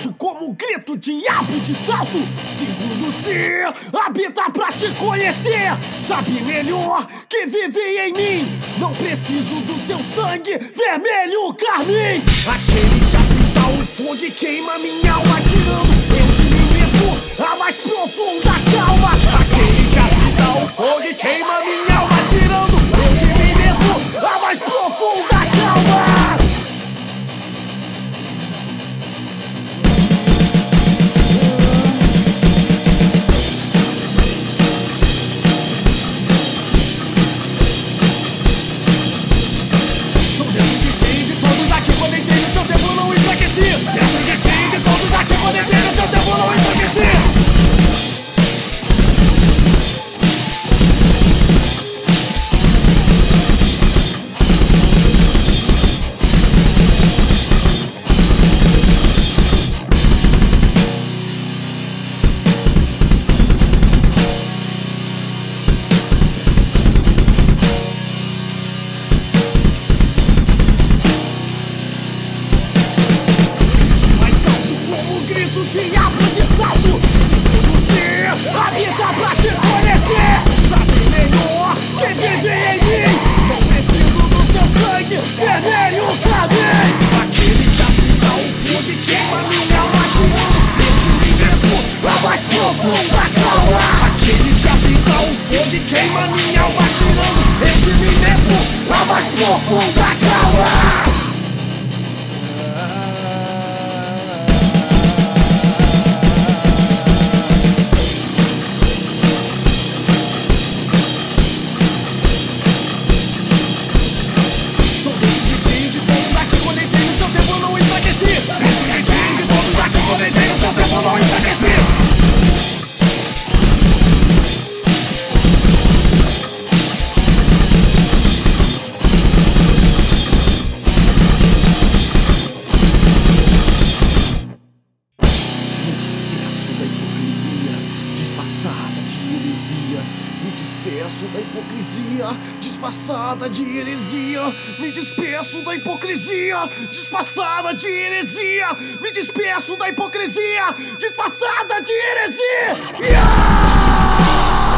alto como um grito, diabo de salto. Segundo se habita pra te conhecer. Sabe melhor que vive em mim. Não preciso do seu sangue vermelho carmim. Aquele que habita o fogo e queima minha alma, tirando eu de mim mesmo a mais profunda calma. Aquele que habita o fogo e queima minha alma, tirando eu de mim mesmo a mais profunda calma. Diabo de salto, segundo ser, habita pra te conhecer. Sabe melhor que vive em mim. Não preciso do seu sangue vermelho também. Aquele que habita o fogo e queima minha alma, tirando eu de mim mesmo a mais profunda calma. Aquele que habita o fogo e queima minha alma, tirando eu de mim mesmo a mais profunda calma. Me despeço da hipocrisia disfarçada de heresia. Me despeço da hipocrisia disfarçada de heresia. Me despeço da hipocrisia disfarçada de heresia.